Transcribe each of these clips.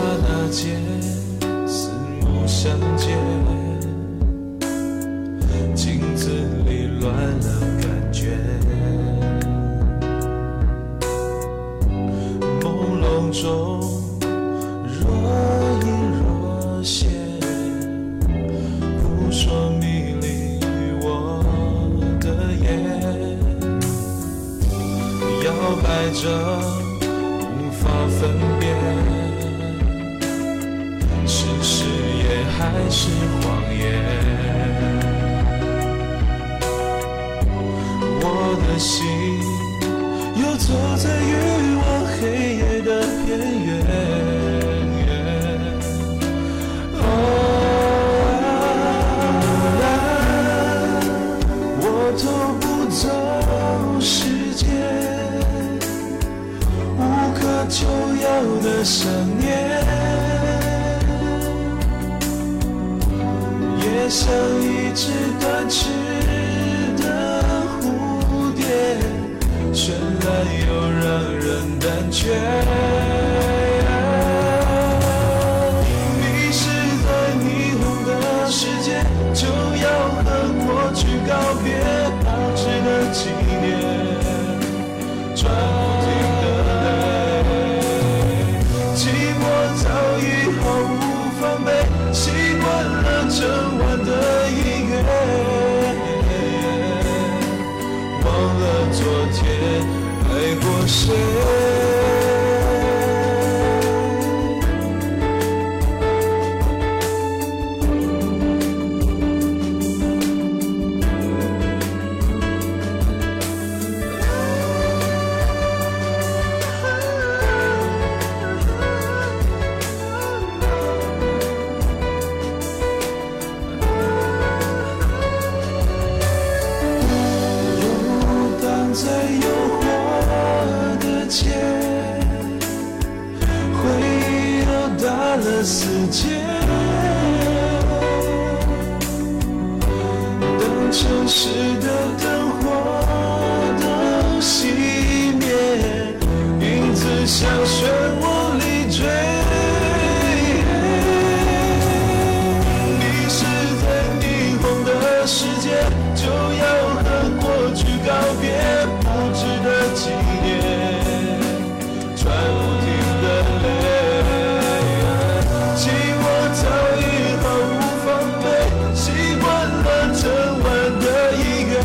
那间，四目相接，镜子里乱了感觉，朦胧中若隐若现，扑朔迷离我的眼，摇摆着无法分辨，是誓言还是谎言。我的心游走在欲望黑夜的边缘。我偷不走时间，无可救药的想念，也像一只断翅的蝴蝶，绚烂又让人胆怯。迷失在霓虹的世界，就要和过去告别，不值得纪念，转不停的泪，寂寞早已毫无防备，习惯了整晚的音乐，忘了昨天爱过谁。世界，当城市的灯火都熄灭，影子像漩涡里追，迷失在霓虹的世界，就要和过去告别，不值得纪念，转不停的泪。寂寞早已毫无防备，习惯了整晚的音乐，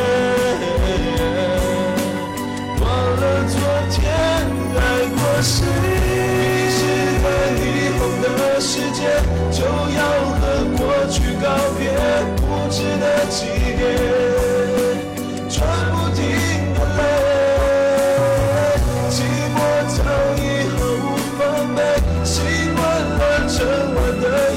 忘了昨天爱过谁。迷失在霓虹的世界，就要和过去告别，不值得纪念，转不停的泪。寂寞早已毫无防备，习惯了整晚的